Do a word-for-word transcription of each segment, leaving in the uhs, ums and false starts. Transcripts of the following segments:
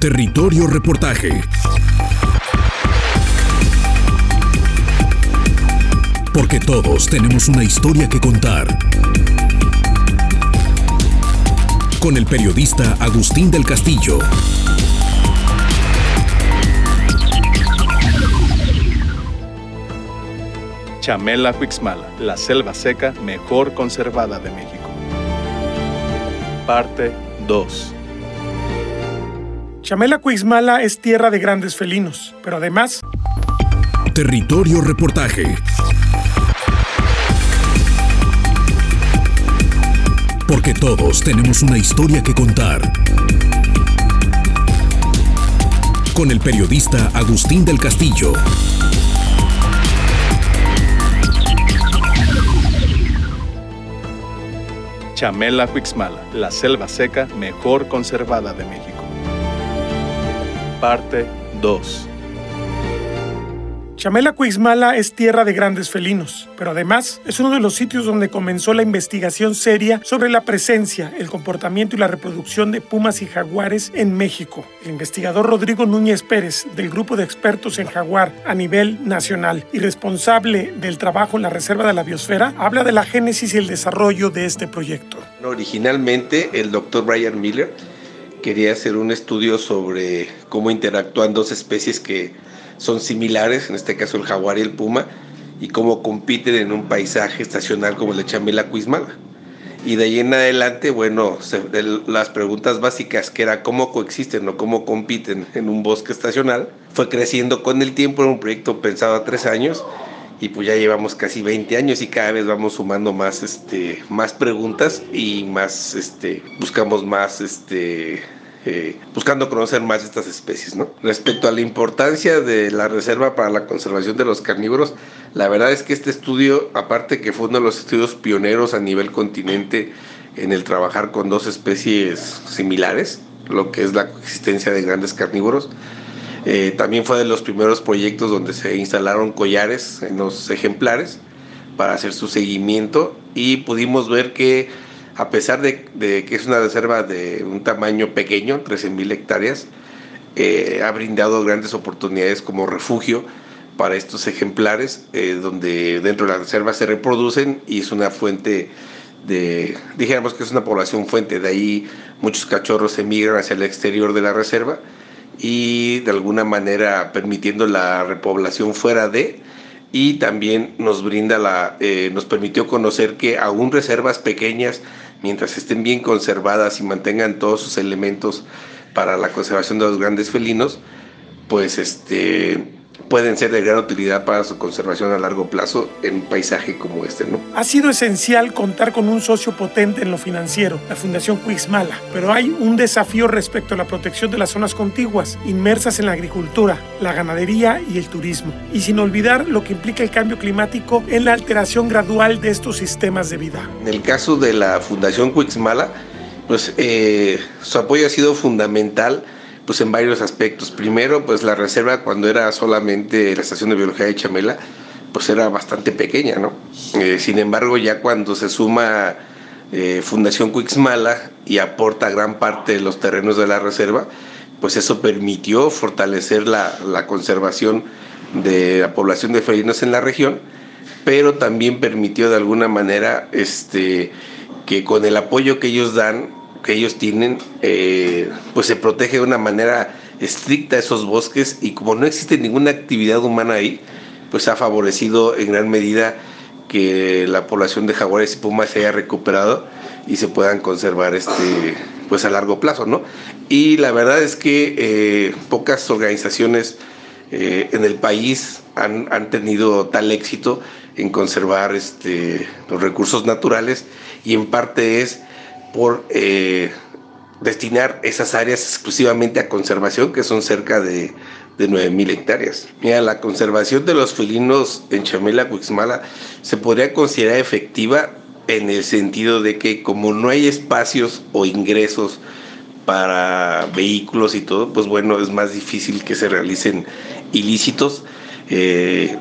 Territorio Reportaje. Porque todos tenemos una historia que contar. Con el periodista Agustín del Castillo. Chamela Cuixmala, la selva seca mejor conservada de México. Parte dos. Chamela Cuixmala es tierra de grandes felinos, pero además... Territorio Reportaje. Porque todos tenemos una historia que contar. Con el periodista Agustín del Castillo. Chamela Cuixmala, la selva seca mejor conservada de México. Parte dos. Chamela Cuixmala es tierra de grandes felinos, pero además es uno de los sitios donde comenzó la investigación seria sobre la presencia, el comportamiento y la reproducción de pumas y jaguares en México. El investigador Rodrigo Núñez Pérez, del grupo de expertos en jaguar a nivel nacional y responsable del trabajo en la Reserva de la Biosfera, habla de la génesis y el desarrollo de este proyecto. Originalmente, el doctor Brian Miller quería hacer un estudio sobre cómo interactúan dos especies que son similares, en este caso el jaguar y el puma, y cómo compiten en un paisaje estacional como el de Chamela Cuixmala. Y de ahí en adelante, bueno, se, el, las preguntas básicas, que era cómo coexisten o cómo compiten en un bosque estacional, fue creciendo con el tiempo. Era un proyecto pensado a tres años, y pues ya llevamos casi veinte años y cada vez vamos sumando más, este, más preguntas y más, este, buscamos más, este... Eh, buscando conocer más estas especies, ¿no? Respecto a la importancia de la reserva para la conservación de los carnívoros, la verdad es que este estudio, aparte que fue uno de los estudios pioneros a nivel continente en el trabajar con dos especies similares, lo que es la coexistencia de grandes carnívoros, eh, también fue de los primeros proyectos donde se instalaron collares en los ejemplares para hacer su seguimiento, y pudimos ver que a pesar de, de que es una reserva de un tamaño pequeño, trece mil hectáreas, eh, ha brindado grandes oportunidades como refugio para estos ejemplares, eh, donde dentro de la reserva se reproducen, y es una fuente de, dijéramos que es una población fuente, de ahí muchos cachorros emigran hacia el exterior de la reserva, y de alguna manera permitiendo la repoblación fuera de, y también nos brinda la, eh, nos permitió conocer que aún reservas pequeñas, mientras estén bien conservadas y mantengan todos sus elementos para la conservación de los grandes felinos, pues este, pueden ser de gran utilidad para su conservación a largo plazo en un paisaje como este, ¿no? Ha sido esencial contar con un socio potente en lo financiero, la Fundación Cuixmala, pero hay un desafío respecto a la protección de las zonas contiguas, inmersas en la agricultura, la ganadería y el turismo, y sin olvidar lo que implica el cambio climático en la alteración gradual de estos sistemas de vida. En el caso de la Fundación Cuixmala, pues eh, su apoyo ha sido fundamental, pues en varios aspectos. Primero, pues la reserva, cuando era solamente la estación de biología de Chamela, pues era bastante pequeña, ¿no? Eh, sin embargo, ya cuando se suma eh, Fundación Cuixmala y aporta gran parte de los terrenos de la reserva, pues eso permitió fortalecer la, la conservación de la población de felinos en la región, pero también permitió de alguna manera este, que con el apoyo que ellos dan, que ellos tienen, eh, pues se protege de una manera estricta esos bosques, y como no existe ninguna actividad humana ahí, pues ha favorecido en gran medida que la población de jaguares y pumas se haya recuperado y se puedan conservar este, pues a largo plazo, ¿no? Y la verdad es que eh, pocas organizaciones eh, en el país han, han tenido tal éxito en conservar este, los recursos naturales, y en parte es por eh, destinar esas áreas exclusivamente a conservación, que son cerca de, de nueve mil hectáreas. Mira, la conservación de los felinos en Chamela Cuixmala se podría considerar efectiva en el sentido de que, como no hay espacios o ingresos para vehículos y todo, pues bueno, es más difícil que se realicen ilícitos. Eh,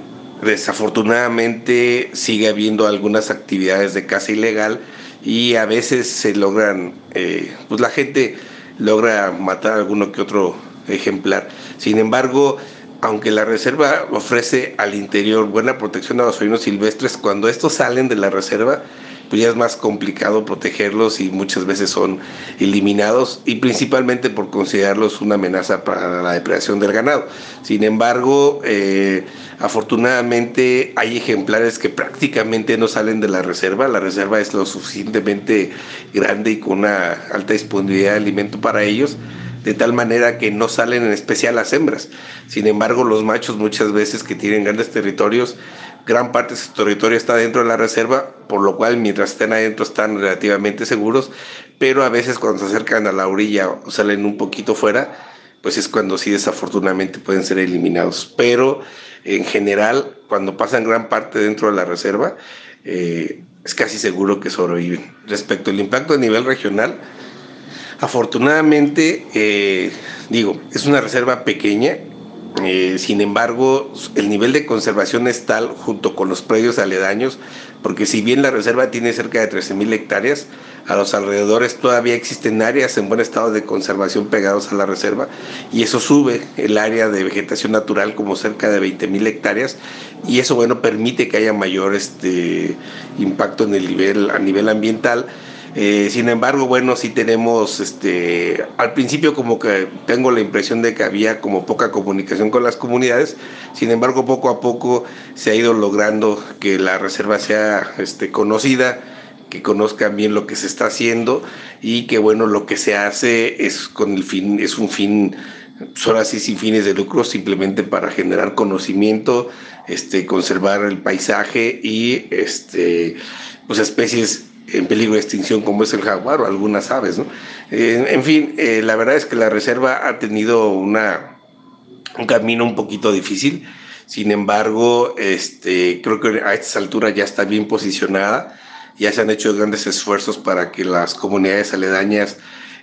desafortunadamente sigue habiendo algunas actividades de caza ilegal, y a veces se logran, eh, pues la gente logra matar a alguno que otro ejemplar. Sin embargo, aunque la reserva ofrece al interior buena protección a los felinos silvestres, cuando estos salen de la reserva, pues ya es más complicado protegerlos y muchas veces son eliminados, y principalmente por considerarlos una amenaza para la depredación del ganado. Sin embargo, eh, afortunadamente hay ejemplares que prácticamente no salen de la reserva. La reserva es lo suficientemente grande y con una alta disponibilidad de alimento para ellos, de tal manera que no salen, en especial las hembras. Sin embargo, los machos muchas veces, que tienen grandes territorios, gran parte de su territorio está dentro de la reserva, por lo cual mientras estén adentro están relativamente seguros, pero a veces cuando se acercan a la orilla o salen un poquito fuera, pues es cuando sí desafortunadamente pueden ser eliminados. Pero en general, cuando pasan gran parte dentro de la reserva, eh, es casi seguro que sobreviven. Respecto al impacto a nivel regional, afortunadamente, eh, digo, es una reserva pequeña. Eh, sin embargo, el nivel de conservación es tal, junto con los predios aledaños, porque si bien la reserva tiene cerca de trece mil hectáreas, a los alrededores todavía existen áreas en buen estado de conservación pegados a la reserva, y eso sube el área de vegetación natural como cerca de veinte mil hectáreas, y eso, bueno, permite que haya mayor este, impacto en el nivel, a nivel ambiental. Eh, sin embargo, bueno, sí tenemos, este, al principio como que tengo la impresión de que había como poca comunicación con las comunidades. Sin embargo, poco a poco se ha ido logrando que la reserva sea este, conocida, que conozcan bien lo que se está haciendo, y que, bueno, lo que se hace es con el fin, es un fin, ahora sí, sin fines de lucro, simplemente para generar conocimiento, este, conservar el paisaje y este, pues especies en peligro de extinción como es el jaguar o algunas aves, ¿no? Eh, en fin, eh, la verdad es que la reserva ha tenido una, un camino un poquito difícil. Sin embargo, este, creo que a estas alturas ya está bien posicionada. Ya se han hecho grandes esfuerzos para que las comunidades aledañas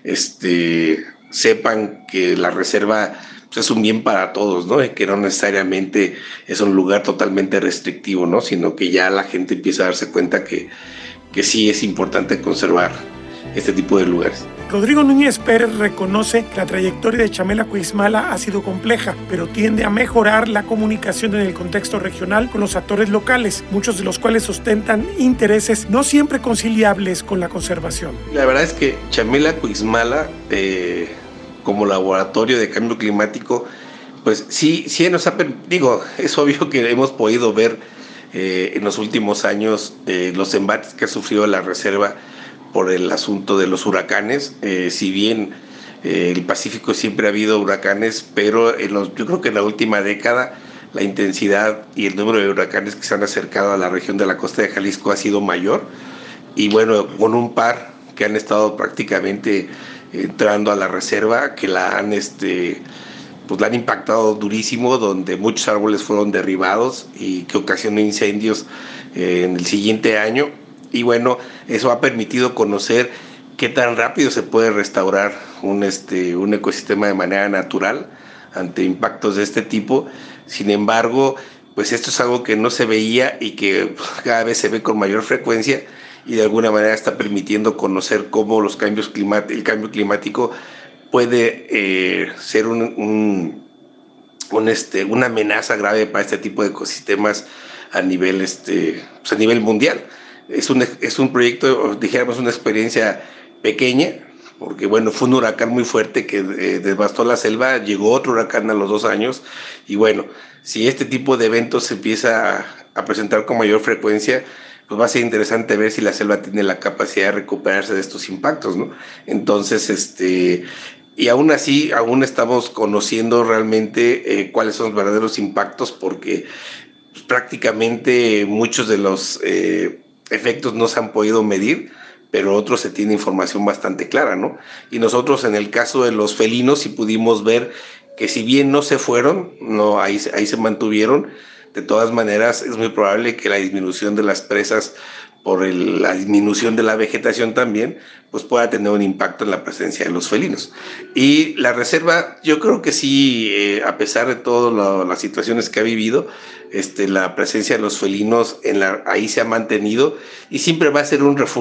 este, sepan que la reserva pues, es un bien para todos, ¿no? Y que no necesariamente es un lugar totalmente restrictivo, ¿no? Sino que ya la gente empieza a darse cuenta que que sí es importante conservar este tipo de lugares. Rodrigo Núñez Pérez reconoce que la trayectoria de Chamela Cuixmala ha sido compleja, pero tiende a mejorar la comunicación en el contexto regional con los actores locales, muchos de los cuales ostentan intereses no siempre conciliables con la conservación. La verdad es que Chamela Cuixmala, eh, como laboratorio de cambio climático, pues sí, sí nos ha, digo, es obvio que hemos podido ver Eh, en los últimos años eh, los embates que ha sufrido la reserva por el asunto de los huracanes. Eh, si bien eh, el Pacífico siempre ha habido huracanes, pero en los, yo creo que en la última década la intensidad y el número de huracanes que se han acercado a la región de la costa de Jalisco ha sido mayor, y bueno, con un par que han estado prácticamente entrando a la reserva, que la han este pues la han impactado durísimo, donde muchos árboles fueron derribados y que ocasionó incendios eh, en el siguiente año. Y bueno, eso ha permitido conocer qué tan rápido se puede restaurar un, este, un ecosistema de manera natural ante impactos de este tipo. Sin embargo, pues esto es algo que no se veía y que cada vez se ve con mayor frecuencia, y de alguna manera está permitiendo conocer cómo los cambios climáticos, el cambio climático puede eh, ser un, un, un, este, una amenaza grave para este tipo de ecosistemas a nivel, este, pues a nivel mundial. Es un, es un proyecto, dijéramos, una experiencia pequeña, porque bueno, fue un huracán muy fuerte que eh, devastó la selva, llegó otro huracán a los dos años, y bueno, si este tipo de eventos se empieza a, a presentar con mayor frecuencia, pues va a ser interesante ver si la selva tiene la capacidad de recuperarse de estos impactos, ¿no? Entonces, este... Y aún así, aún estamos conociendo realmente eh, cuáles son los verdaderos impactos, porque pues, prácticamente muchos de los eh, efectos no se han podido medir, pero otros se tiene información bastante clara, ¿no? Y nosotros en el caso de los felinos sí pudimos ver que si bien no se fueron, no, ahí, ahí se mantuvieron. De todas maneras, es muy probable que la disminución de las presas por el, la disminución de la vegetación también, pues pueda tener un impacto en la presencia de los felinos. Y la reserva, yo creo que sí, eh, a pesar de todas las situaciones que ha vivido, este, la presencia de los felinos en la, ahí se ha mantenido y siempre va a ser un refugio.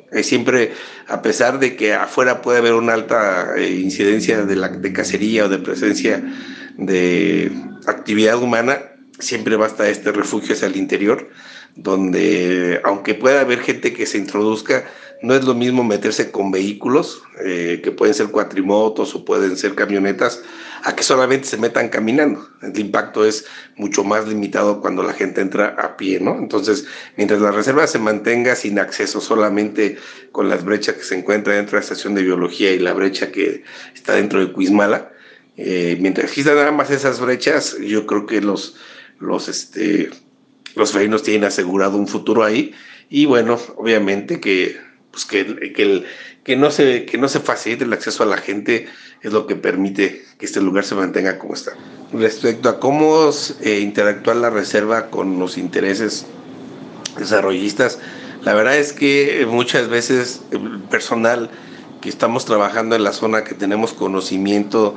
Eh, siempre, a pesar de que afuera puede haber una alta eh, incidencia de, la, de cacería o de presencia de actividad humana, siempre basta este refugio hacia el interior, donde aunque pueda haber gente que se introduzca, no es lo mismo meterse con vehículos, eh, que pueden ser cuatrimotos o pueden ser camionetas, a que solamente se metan caminando. El impacto es mucho más limitado cuando la gente entra a pie, ¿no? Entonces, mientras la reserva se mantenga sin acceso, solamente con las brechas que se encuentran dentro de la estación de biología y la brecha que está dentro de Cuixmala, eh, mientras existan nada más esas brechas, yo creo que los, los, este, los felinos tienen asegurado un futuro ahí. Y bueno, obviamente que pues que, que, el, que, no se, que no se facilite el acceso a la gente es lo que permite que este lugar se mantenga como está. Respecto a cómo eh, interactuar la reserva con los intereses desarrollistas, la verdad es que muchas veces el personal que estamos trabajando en la zona, que tenemos conocimiento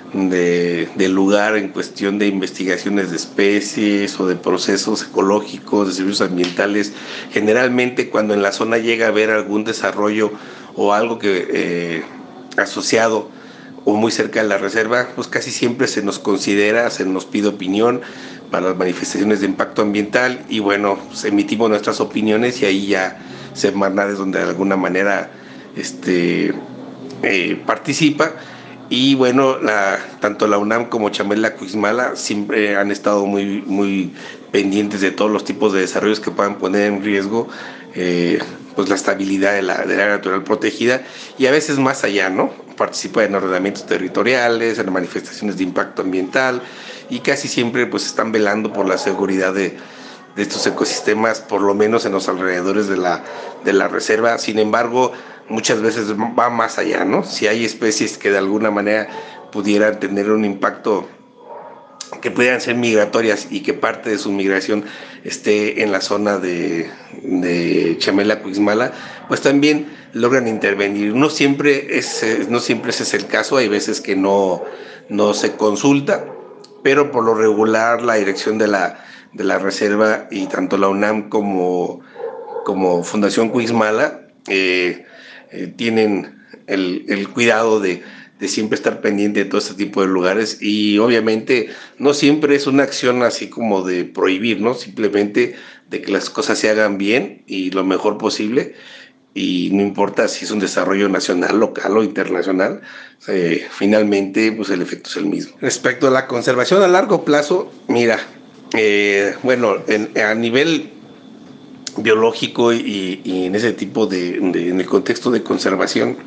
de, del lugar en cuestión de investigaciones de especies o de procesos ecológicos, de servicios ambientales, generalmente cuando en la zona llega a haber algún desarrollo o algo que eh, asociado o muy cerca de la reserva, pues casi siempre se nos considera, se nos pide opinión para las manifestaciones de impacto ambiental y bueno, pues emitimos nuestras opiniones y ahí ya Semarnat es donde de alguna manera este, eh, participa. Y bueno, la, tanto la UNAM como Chamela Cuixmala siempre han estado muy, muy pendientes de todos los tipos de desarrollos que puedan poner en riesgo eh, pues la estabilidad de la, de la área natural protegida y a veces más allá, ¿no? Participa en ordenamientos territoriales, en manifestaciones de impacto ambiental y casi siempre pues están velando por la seguridad de, de estos ecosistemas, por lo menos en los alrededores de la, de la reserva. Sin embargo, muchas veces va más allá, ¿no? Si hay especies que de alguna manera pudieran tener un impacto, que pudieran ser migratorias y que parte de su migración esté en la zona de, de Chamela Cuixmala, pues también logran intervenir. No siempre, es, no siempre ese es el caso, hay veces que no, no se consulta, pero por lo regular la dirección de la, de la reserva y tanto la UNAM como, como Fundación Cuixmala eh, eh, tienen el, el cuidado de, de siempre estar pendiente de todo este tipo de lugares y obviamente no siempre es una acción así como de prohibir, ¿no? Simplemente de que las cosas se hagan bien y lo mejor posible y no importa si es un desarrollo nacional, local o internacional, eh, finalmente pues el efecto es el mismo. Respecto a la conservación a largo plazo, mira, eh, bueno, en, a nivel biológico y, y en ese tipo de, de, en el contexto de conservación,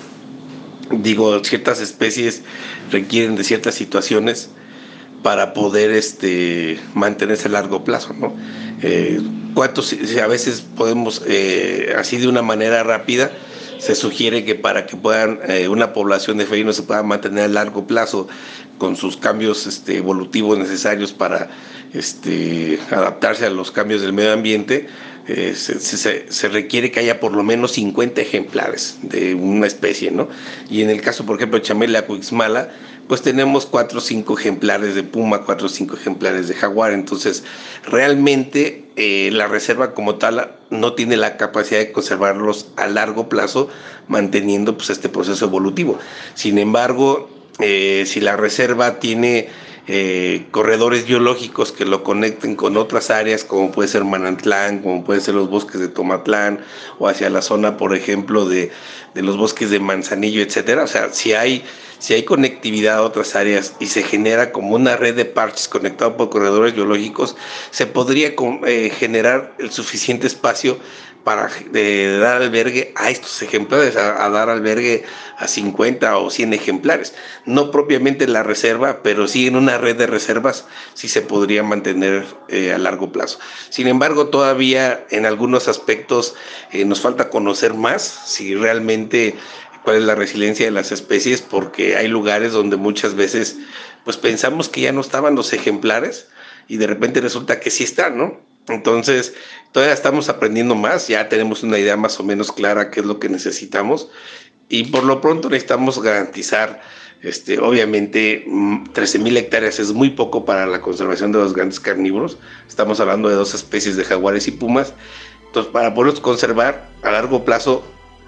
digo, ciertas especies requieren de ciertas situaciones para poder este, mantenerse a largo plazo, ¿no? Eh, ¿Cuántos, a veces podemos, eh, así de una manera rápida, se sugiere que para que puedan eh, una población de felinos se pueda mantener a largo plazo con sus cambios este, evolutivos necesarios para este, adaptarse a los cambios del medio ambiente, eh, se, se, se requiere que haya por lo menos cincuenta ejemplares de una especie, ¿no? Y en el caso, por ejemplo, de Chamela Cuixmala, pues tenemos cuatro o cinco ejemplares de puma, cuatro o cinco ejemplares de jaguar. Entonces, realmente eh, la reserva como tal no tiene la capacidad de conservarlos a largo plazo, manteniendo pues este proceso evolutivo. Sin embargo, eh, si la reserva tiene eh, corredores biológicos que lo conecten con otras áreas, como puede ser Manantlán, como pueden ser los bosques de Tomatlán, o hacia la zona, por ejemplo, de, de los bosques de Manzanillo, etcétera. O sea, si hay Si hay conectividad a otras áreas y se genera como una red de parches conectados por corredores biológicos, se podría eh, generar el suficiente espacio para eh, dar albergue a estos ejemplares, a, a dar albergue a cincuenta o cien ejemplares. No propiamente en la reserva, pero sí en una red de reservas sí se podría mantener eh, a largo plazo. Sin embargo, todavía en algunos aspectos eh, nos falta conocer más si realmente cuál es la resiliencia de las especies, porque hay lugares donde muchas veces pues pensamos que ya no estaban los ejemplares y de repente resulta que sí están, ¿no? Entonces todavía estamos aprendiendo más, ya tenemos una idea más o menos clara qué es lo que necesitamos y por lo pronto necesitamos garantizar, este, obviamente trece mil hectáreas es muy poco para la conservación de los grandes carnívoros, estamos hablando de dos especies de jaguares y pumas, entonces para poderlos conservar a largo plazo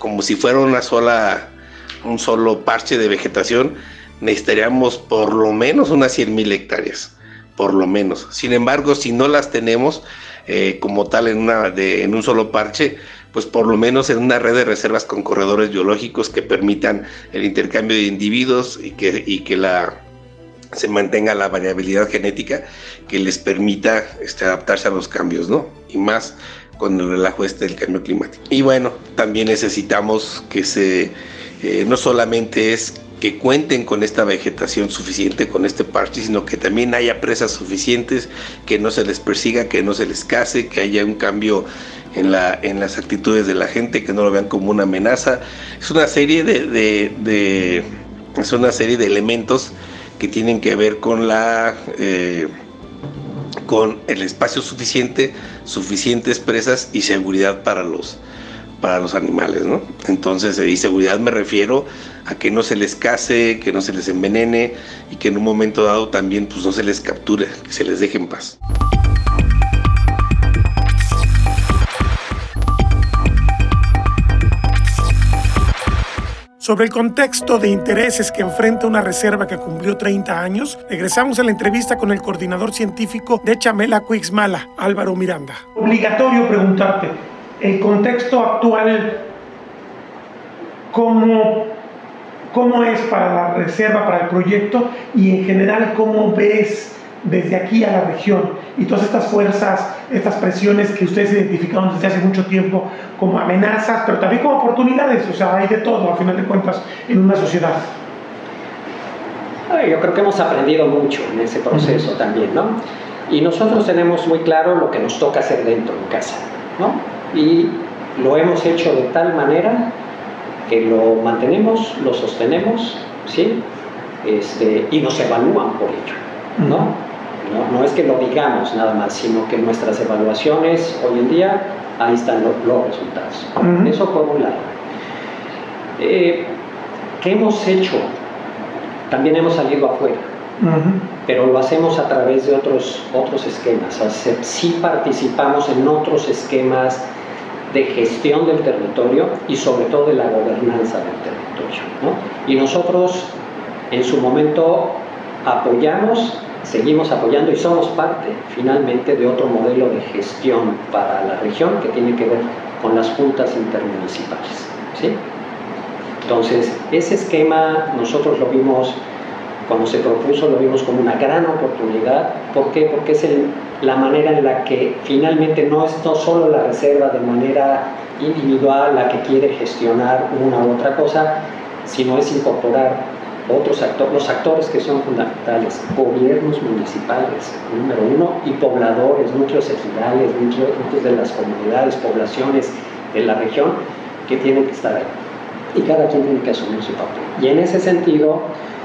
como si fuera una sola, un solo parche de vegetación, necesitaríamos por lo menos unas cien mil hectáreas, por lo menos. Sin embargo, si no las tenemos eh, como tal en, una de, en un solo parche, pues por lo menos en una red de reservas con corredores biológicos que permitan el intercambio de individuos y que, y que la, se mantenga la variabilidad genética que les permita este, adaptarse a los cambios, ¿no? Y más con el relajo este del cambio climático. Y bueno, también necesitamos que se, eh, no solamente es que cuenten con esta vegetación suficiente, con este parche, sino que también haya presas suficientes, que no se les persiga, que no se les case, que haya un cambio en, la, en las actitudes de la gente, que no lo vean como una amenaza. Es una serie de, de, de, es una serie de elementos que tienen que ver con la... Eh, con el espacio suficiente, suficientes presas y seguridad para los, para los animales, ¿no? Entonces, y seguridad me refiero a que no se les case, que no se les envenene y que en un momento dado también pues no se les capture, que se les deje en paz. Sobre el contexto de intereses que enfrenta una reserva que cumplió treinta años, regresamos a la entrevista con el coordinador científico de Chamela Cuixmala, Álvaro Miranda. Obligatorio preguntarte, el contexto actual, ¿cómo, cómo es para la reserva, para el proyecto? Y en general, ¿cómo ves desde aquí a la región y todas estas fuerzas, estas presiones que ustedes identificaron desde hace mucho tiempo como amenazas, pero también como oportunidades? O sea, hay de todo, a final de cuentas, en una sociedad. Yo creo que hemos aprendido mucho en ese proceso uh-huh. también, ¿no? Y nosotros tenemos muy claro lo que nos toca hacer dentro de casa, ¿no? Y lo hemos hecho de tal manera que lo mantenemos, lo sostenemos, ¿sí? Este, y nos evalúan por ello, ¿no? Uh-huh. No, no es que lo digamos nada más, sino que nuestras evaluaciones hoy en día, ahí están los, los resultados. Uh-huh. Eso por un lado. Eh, ¿Qué hemos hecho? También hemos salido afuera, uh-huh. pero lo hacemos a través de otros, otros esquemas. O sea, sí participamos en otros esquemas de gestión del territorio y sobre todo de la gobernanza del territorio, ¿no? Y nosotros en su momento apoyamos, seguimos apoyando y somos parte finalmente de otro modelo de gestión para la región que tiene que ver con las juntas intermunicipales, ¿sí? Entonces, ese esquema nosotros lo vimos, cuando se propuso, lo vimos como una gran oportunidad. ¿Por qué? Porque es el, la manera en la que finalmente no es no solo la reserva de manera individual la que quiere gestionar una u otra cosa, sino es incorporar otros actores, los actores que son fundamentales, gobiernos municipales, número uno, y pobladores, núcleos ejidales, núcleos, núcleos de las comunidades, poblaciones de la región, que tienen que estar ahí. Y cada quien tiene que asumir su papel. Y en ese sentido,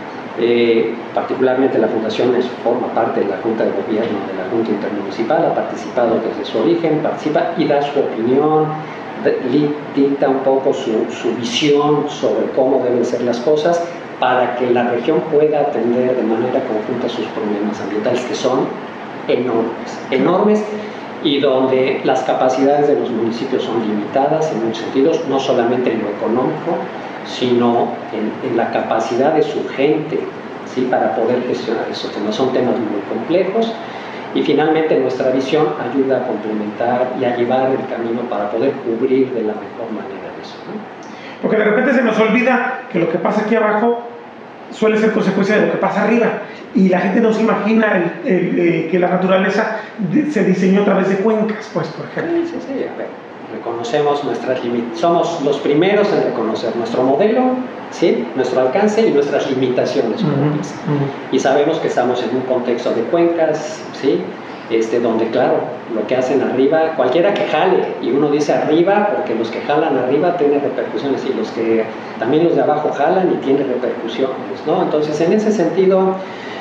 eh, particularmente la Fundación es, forma parte de la Junta de Gobierno, de la Junta Intermunicipal, ha participado desde su origen, participa y da su opinión, dicta un poco su, su visión sobre cómo deben ser las cosas, para que la región pueda atender de manera conjunta sus problemas ambientales, que son enormes, enormes, y donde las capacidades de los municipios son limitadas en muchos sentidos, no solamente en lo económico, sino en, en la capacidad de su gente, ¿sí? Para poder gestionar esos temas. Son temas muy complejos, y finalmente nuestra visión ayuda a complementar y a llevar el camino para poder cubrir de la mejor manera eso, ¿no? Porque de repente se nos olvida que lo que pasa aquí abajo suele ser consecuencia de lo que pasa arriba, y la gente no se imagina el, el, eh, que la naturaleza de, se diseñó a través de cuencas, pues, por ejemplo. Sí, sí, sí. A ver, reconocemos nuestras limitaciones, somos los primeros en reconocer nuestro modelo, ¿sí? Nuestro alcance y nuestras limitaciones propias. Uh-huh. Uh-huh. Y sabemos que estamos en un contexto de cuencas, ¿sí? Este, donde claro, lo que hacen arriba, cualquiera que jale, y uno dice arriba porque los que jalan arriba tienen repercusiones, y los que también los de abajo jalan y tienen repercusiones, ¿no? Entonces, en ese sentido,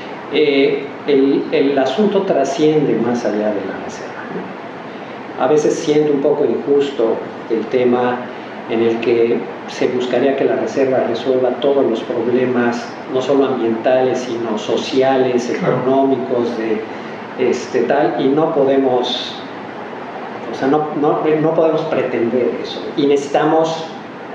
eh, el, el asunto trasciende más allá de la reserva, ¿no? A veces siento un poco injusto el tema en el que se buscaría que la reserva resuelva todos los problemas, no solo ambientales, sino sociales, económicos, de Este, tal, y no podemos, o sea, no, no, no podemos pretender eso, y necesitamos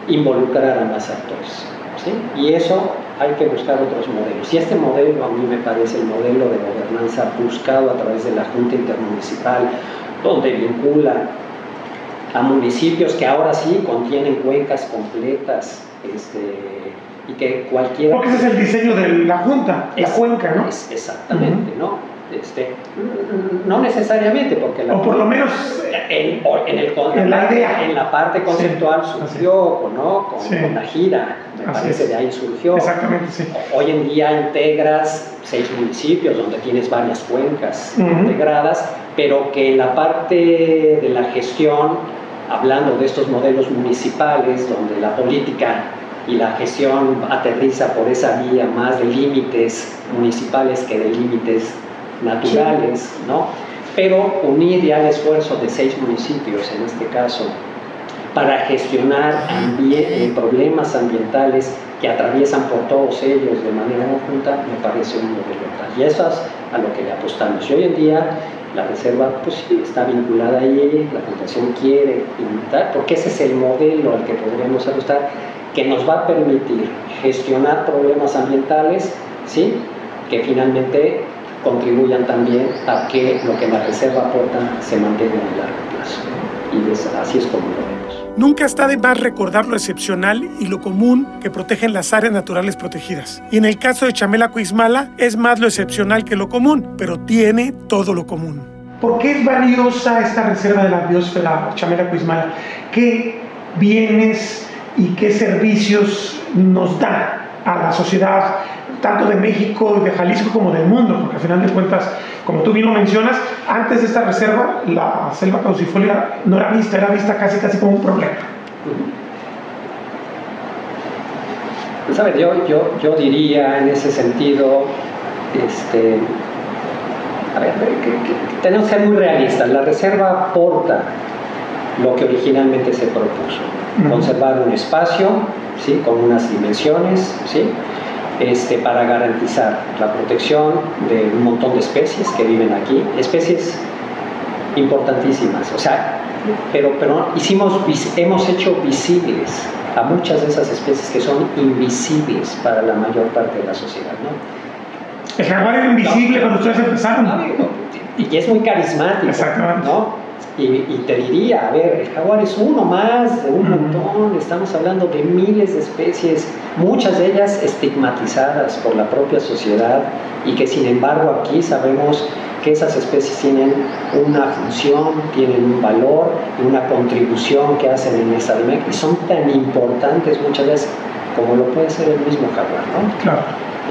involucrar a más actores, ¿sí? Y eso hay que buscar otros modelos. Y este modelo, a mí me parece el modelo de gobernanza buscado a través de la Junta Intermunicipal, donde vincula a municipios que ahora sí contienen cuencas completas, este, y que cualquiera... Porque ese es el diseño de la Junta, es, la cuenca, ¿no? Es, exactamente, uh-huh. ¿no? Este, no necesariamente, porque la, o por lo menos en, en, el, en, la, idea. en la parte conceptual sí, surgió, ¿no? Con, sí. con la gira, me así parece es. De ahí surgió. Exactamente, sí. Hoy en día integras seis municipios donde tienes varias cuencas uh-huh. integradas, pero que la parte de la gestión, hablando de estos modelos municipales, donde la política y la gestión aterriza por esa vía más de límites municipales que de límites naturales, sí. ¿no? Pero unir ya el esfuerzo de seis municipios, en este caso, para gestionar ambi- eh, problemas ambientales que atraviesan por todos ellos de manera conjunta, me parece un modelo tal. Y eso es a lo que le apostamos. Y hoy en día la reserva, pues sí, está vinculada ahí, la Fundación quiere imitar, porque ese es el modelo al que podríamos ajustar, que nos va a permitir gestionar problemas ambientales, ¿sí? Que finalmente contribuyan también a que lo que la reserva aporta se mantenga en el largo plazo. Y es, así es como lo vemos. Nunca está de más recordar lo excepcional y lo común que protegen las áreas naturales protegidas. Y en el caso de Chamela-Cuixmala es más lo excepcional que lo común, pero tiene todo lo común. ¿Por qué es valiosa esta reserva de la biosfera Chamela-Cuixmala? ¿Qué bienes y qué servicios nos da a la sociedad, tanto de México y de Jalisco como del mundo? Porque al final de cuentas, como tú bien lo mencionas, antes de esta reserva la selva caducifolia no era vista, era vista casi casi como un problema. Pues a ver, yo, yo, yo diría en ese sentido, este, a ver, que, que tenemos que ser muy realistas. La reserva aporta lo que originalmente se propuso, uh-huh. conservar un espacio, ¿sí? Con unas dimensiones, ¿sí? Este, para garantizar la protección de un montón de especies que viven aquí, especies importantísimas, o sea, pero, pero hicimos, hemos hecho visibles a muchas de esas especies que son invisibles para la mayor parte de la sociedad, ¿no? El jaguar era invisible no, cuando ustedes empezaron. No, y es muy carismático, ¿no? Y, y te diría, a ver, el jaguar es uno más de un uh-huh. montón, estamos hablando de miles de especies, muchas de ellas estigmatizadas por la propia sociedad y que sin embargo aquí sabemos que esas especies tienen una función, tienen un valor y una contribución que hacen en esa dimensión y son tan importantes muchas veces como lo puede ser el mismo jaguar, ¿no? Claro.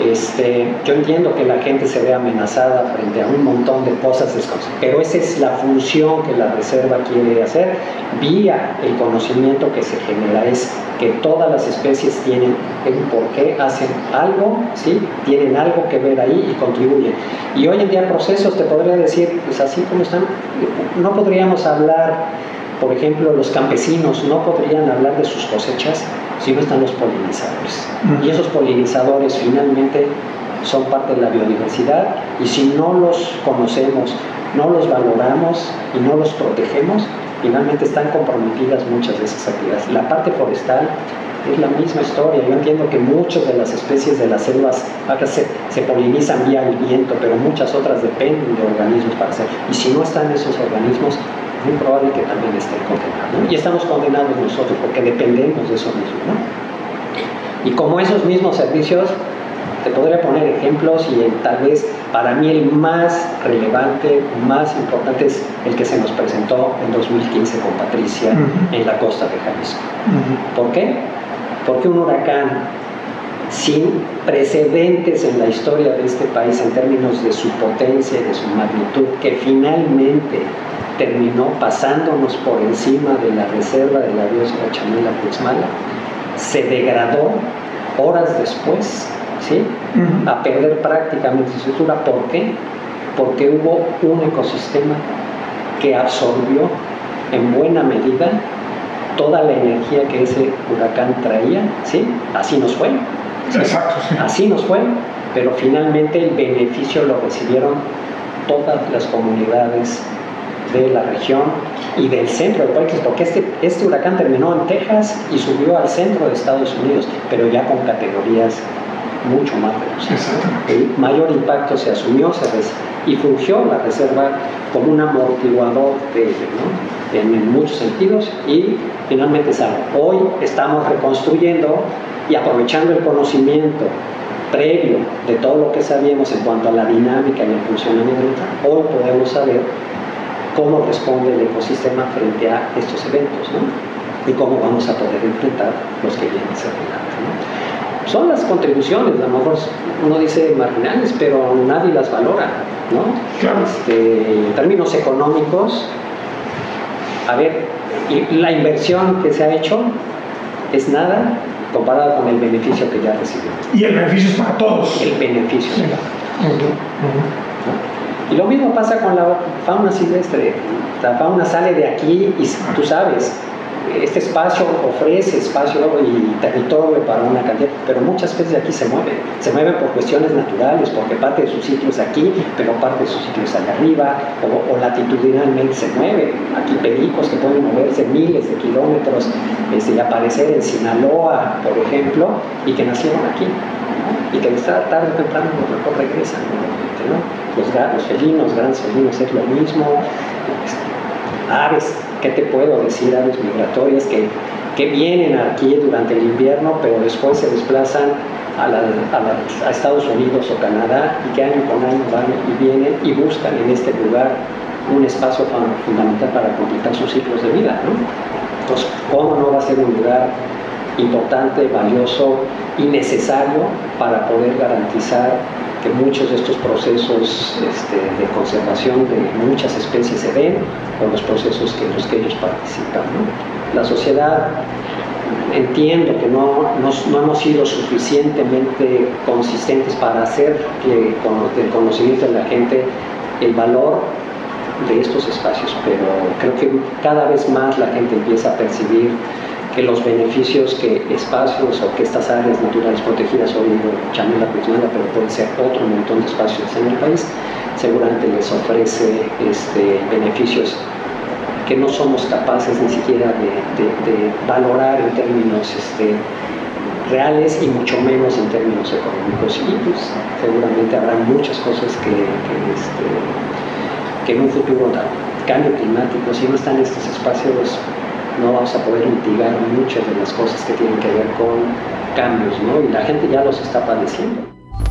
Este, yo entiendo que la gente se ve amenazada frente a un montón de cosas desconocidas, pero esa es la función que la reserva quiere hacer vía el conocimiento que se genera, es que todas las especies tienen un porqué, hacen algo, ¿sí? Tienen algo que ver ahí y contribuyen. Y hoy en día procesos, te podría decir, pues así como están, no podríamos hablar, por ejemplo, los campesinos no podrían hablar de sus cosechas si no están los polinizadores. Uh-huh. Y esos polinizadores finalmente son parte de la biodiversidad y si no los conocemos, no los valoramos y no los protegemos, finalmente están comprometidas muchas de esas actividades. La parte forestal es la misma historia. Yo entiendo que muchas de las especies de las selvas se, se polinizan vía el viento, pero muchas otras dependen de organismos para hacer. Y si no están esos organismos, es muy probable que también estén condenados, ¿no? Y estamos condenados nosotros porque dependemos de eso mismo, ¿no? Y como esos mismos servicios, te podría poner ejemplos y el, tal vez para mí el más relevante, más importante es el que se nos presentó en dos mil quince con Patricia uh-huh. en la costa de Jalisco. Uh-huh. ¿Por qué? Porque un huracán sin precedentes en la historia de este país en términos de su potencia y de su magnitud, que finalmente terminó pasándonos por encima de la reserva de la biosfera Chamela-Cuixmala, se degradó horas después, ¿sí? Uh-huh. A perder prácticamente su estructura. ¿Por qué? Porque hubo un ecosistema que absorbió en buena medida toda la energía que ese huracán traía, ¿sí? Así nos fue. ¿Sí? Exacto, sí. Así nos fue, pero finalmente el beneficio lo recibieron todas las comunidades de la región y del centro del país, porque este, este huracán terminó en Texas y subió al centro de Estados Unidos, pero ya con categorías mucho más reducidas. El mayor impacto se asumió se res- y fungió la reserva como un amortiguador de ello, ¿no? en, en muchos sentidos, y finalmente es algo. Hoy estamos reconstruyendo y aprovechando el conocimiento previo de todo lo que sabíamos en cuanto a la dinámica y el funcionamiento del huracán. Hoy podemos saber cómo responde el ecosistema frente a estos eventos, ¿no? Y cómo vamos a poder enfrentar los que vienen hacia adelante, ¿no? Son las contribuciones, a lo mejor uno dice marginales, pero nadie las valora, ¿no? Claro. Este, en términos económicos, a ver, la inversión que se ha hecho es nada comparado con el beneficio que ya recibió. Y el beneficio es para todos. El beneficio. Sí. Uh-huh. Uh-huh. Y lo mismo pasa con la fauna silvestre. La fauna sale de aquí y tú sabes, este espacio ofrece espacio y territorio para una cantidad, pero muchas veces de aquí se mueven. Se mueven por cuestiones naturales, porque parte de su sitio es aquí, pero parte de su sitio es allá arriba, o, o latitudinalmente se mueven. Aquí pericos que pueden moverse miles de kilómetros este, y aparecer en Sinaloa, por ejemplo, y que nacieron aquí, ¿no? Y que tarde o temprano mejor regresan, ¿no? Los gatos, felinos, grandes felinos es lo mismo. Aves, ¿qué te puedo decir? Aves migratorias que, que vienen aquí durante el invierno, pero después se desplazan a, la, a, la, a Estados Unidos o Canadá y que año con año van y vienen y buscan en este lugar un espacio fundamental para completar sus ciclos de vida, ¿no? Entonces, ¿cómo no va a ser un lugar importante, valioso y necesario para poder garantizar que muchos de estos procesos este, de conservación de muchas especies se den con los procesos que, en los que ellos participan, ¿no? La sociedad, entiendo que no, no, no hemos sido suficientemente consistentes para hacer que con el conocimiento de la gente el valor de estos espacios, pero creo que cada vez más la gente empieza a percibir que los beneficios que espacios o que estas áreas naturales protegidas, hoy digo Chamela Pixmala, pero puede ser otro montón de espacios en el país, seguramente les ofrece este, beneficios que no somos capaces ni siquiera de, de, de valorar en términos este, reales y mucho menos en términos económicos. Y pues seguramente habrá muchas cosas que, que, este, que en un futuro dado cambio climático, si no están estos espacios, no vamos a poder mitigar muchas de las cosas que tienen que ver con cambios, ¿no? Y la gente ya los está padeciendo.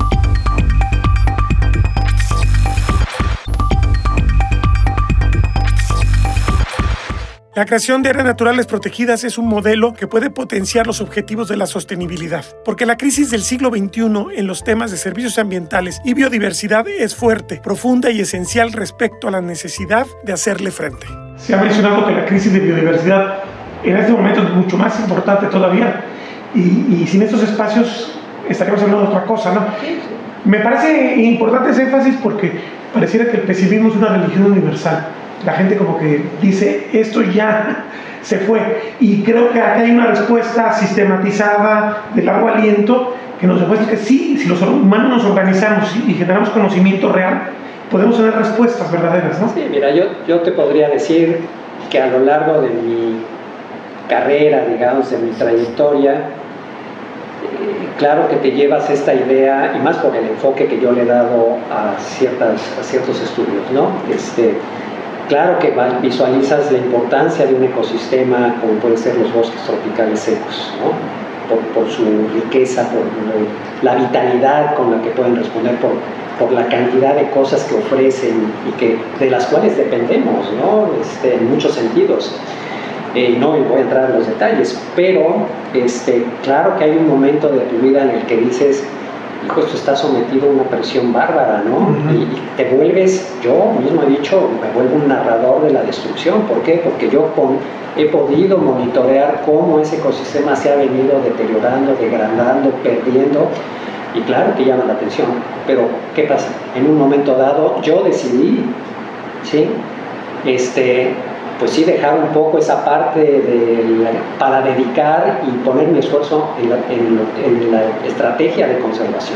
La creación de áreas naturales protegidas es un modelo que puede potenciar los objetivos de la sostenibilidad, porque la crisis del siglo veintiuno en los temas de servicios ambientales y biodiversidad es fuerte, profunda y esencial respecto a la necesidad de hacerle frente. Se ha mencionado que la crisis de biodiversidad en este momento es mucho más importante todavía, y, y sin estos espacios estaríamos hablando de otra cosa, ¿no? Me parece importante ese énfasis porque pareciera que el pesimismo es una religión universal. La gente como que dice, esto ya se fue. Y creo que acá hay una respuesta sistematizada de largo aliento que nos demuestra que sí, si los humanos nos organizamos y generamos conocimiento real, podemos tener respuestas verdaderas, ¿no? Sí, mira, yo, yo te podría decir que a lo largo de mi carrera, digamos, de mi trayectoria, eh, claro que te llevas esta idea, y más por el enfoque que yo le he dado a, ciertas, a ciertos estudios, ¿no? Este, Claro que visualizas la importancia de un ecosistema como pueden ser los bosques tropicales secos, ¿no? por, por su riqueza, por la vitalidad con la que pueden responder, por, por la cantidad de cosas que ofrecen y que, de las cuales dependemos, ¿no? este, en muchos sentidos. Eh, no voy a entrar en los detalles, pero este, claro que hay un momento de tu vida en el que dices, hijo, esto está sometido a una presión bárbara, ¿no? Uh-huh. Y, y te vuelves, yo mismo he dicho, me vuelvo un narrador de la destrucción. ¿Por qué? Porque yo con, he podido monitorear cómo ese ecosistema se ha venido deteriorando, degradando, perdiendo, y claro que llama la atención. Pero, ¿qué pasa? En un momento dado, yo decidí, ¿sí? Este, pues sí, dejar un poco esa parte de la, para dedicar y poner mi esfuerzo en la, en, en la estrategia de conservación.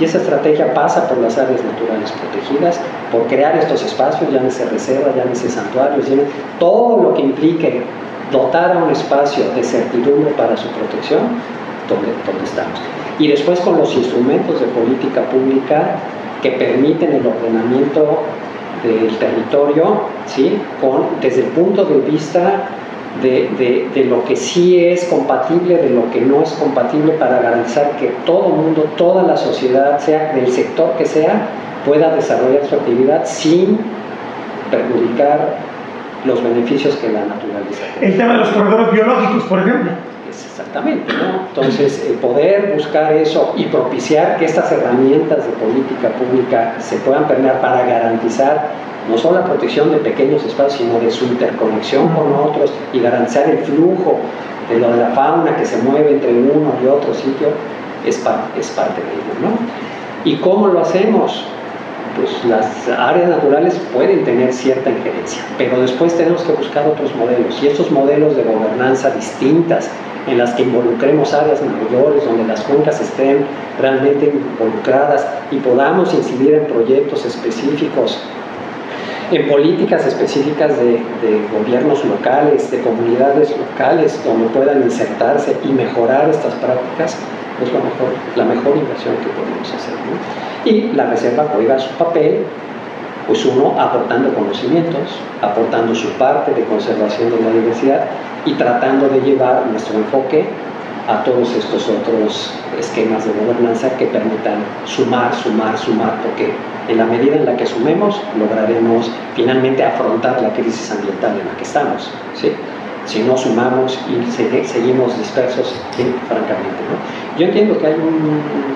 Y esa estrategia pasa por las áreas naturales protegidas, por crear estos espacios, llámese reservas, llámese santuarios, llámese todo lo que implique dotar a un espacio de certidumbre para su protección, donde, donde estamos. Y después con los instrumentos de política pública que permiten el ordenamiento del territorio, ¿sí? Con, desde el punto de vista de, de, de lo que sí es compatible, de lo que no es compatible, para garantizar que todo el mundo, toda la sociedad, sea del sector que sea, pueda desarrollar su actividad sin perjudicar los beneficios que la naturaleza tiene. El tema de los corredores biológicos, por ejemplo. Exactamente, ¿no? Entonces, el poder buscar eso y propiciar que estas herramientas de política pública se puedan permear para garantizar no solo la protección de pequeños espacios, sino de su interconexión con otros, y garantizar el flujo de, lo de la fauna que se mueve entre uno y otro sitio, es, par, es parte de ello, ¿no? ¿Y cómo lo hacemos? Pues las áreas naturales pueden tener cierta injerencia, pero después tenemos que buscar otros modelos, y estos modelos de gobernanza distintas, en las que involucremos áreas mayores, donde las cuencas estén realmente involucradas y podamos incidir en proyectos específicos, en políticas específicas de, de gobiernos locales, de comunidades locales, donde puedan insertarse y mejorar estas prácticas, es lo mejor, la mejor inversión que podemos hacer, ¿no? Y la reserva juega su papel, pues uno aportando conocimientos, aportando su parte de conservación de la diversidad y tratando de llevar nuestro enfoque a todos estos otros esquemas de gobernanza que permitan sumar, sumar, sumar, porque en la medida en la que sumemos, lograremos finalmente afrontar la crisis ambiental en la que estamos, ¿sí? Si no sumamos y se, seguimos dispersos, ¿sí? Francamente, ¿no? Yo entiendo que hay un...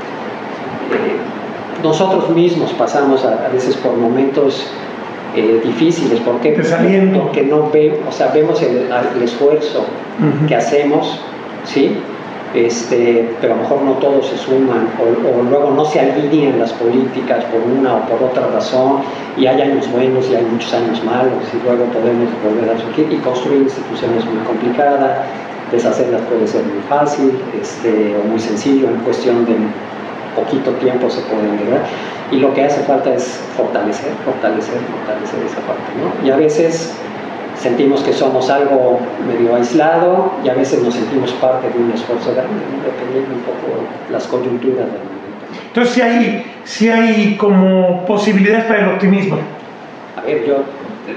Eh, nosotros mismos pasamos a, a veces por momentos eh, difíciles, ¿por qué? Porque no vemos, o sea, vemos el, el esfuerzo uh-huh. que hacemos, ¿sí? Este, pero a lo mejor no todos se suman, o, o luego no se alinean las políticas por una o por otra razón, y hay años buenos y hay muchos años malos, y luego podemos volver a surgir, y construir instituciones muy complicadas, deshacerlas puede ser muy fácil, este, o muy sencillo, en cuestión de poquito tiempo se pueden lograr, y lo que hace falta es fortalecer, fortalecer, fortalecer esa parte, ¿no? Y a veces sentimos que somos algo medio aislado, y a veces nos sentimos parte de un esfuerzo grande, ¿no? Dependiendo un poco las coyunturas del momento. Entonces sí hay, sí hay como posibilidades para el optimismo. A ver, yo...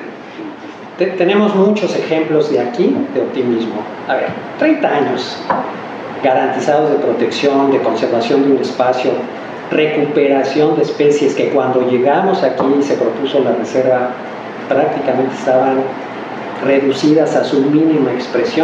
Te, tenemos muchos ejemplos de aquí de optimismo. A ver, treinta años garantizados de protección, de conservación de un espacio, recuperación de especies que cuando llegamos aquí y se propuso la reserva prácticamente estaban reducidas a su mínima expresión.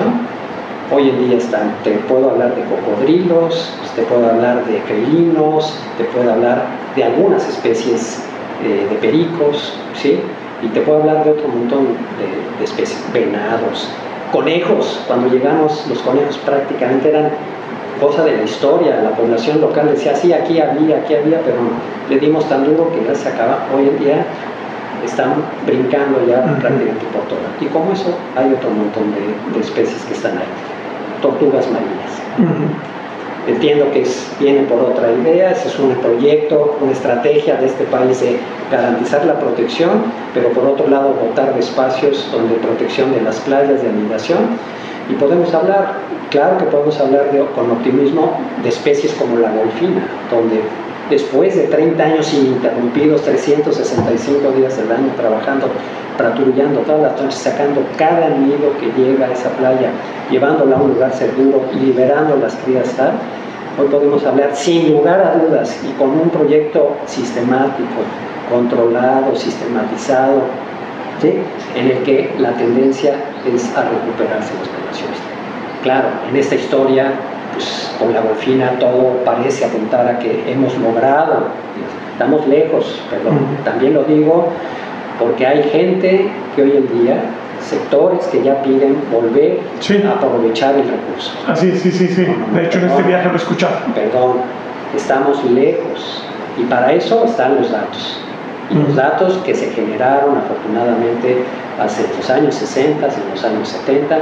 Hoy en día están, te puedo hablar de cocodrilos, te puedo hablar de felinos, te puedo hablar de algunas especies eh, de pericos, ¿sí? Y te puedo hablar de otro montón de, de especies, venados, conejos. Cuando llegamos, los conejos prácticamente eran cosa de la historia. La población local decía, sí, aquí había, aquí había, pero le dimos tan duro que ya se acaba. Hoy en día están brincando ya uh-huh. prácticamente por todo. Y como eso, hay otro montón de, de especies que están ahí. Tortugas marinas. Uh-huh. Entiendo que es, viene por otra idea, ese es un proyecto, una estrategia de este país de garantizar la protección, pero por otro lado dotar de espacios donde protección de las playas de anidación, y podemos hablar, claro que podemos hablar de, con optimismo de especies como la golfina, donde después de treinta años ininterrumpidos, trescientos sesenta y cinco días del año trabajando, patrullando todas las noches, sacando cada nido que llega a esa playa, llevándola a un lugar seguro y liberando las crías tal, hoy podemos hablar sin lugar a dudas y con un proyecto sistemático, controlado, sistematizado, ¿sí? En el que la tendencia es a recuperarse las poblaciones. Claro, en esta historia, pues, con la golfina todo parece apuntar a que hemos logrado, estamos lejos, perdón, también lo digo porque hay gente que hoy en día, sectores que ya piden volver sí. a aprovechar el recurso. Así, sí, sí, sí. No, no, de hecho, perdón, en este viaje lo he escuchado. Perdón, estamos lejos. Y para eso están los datos. Y uh-huh. los datos que se generaron afortunadamente hace los años sesenta, en los años setenta,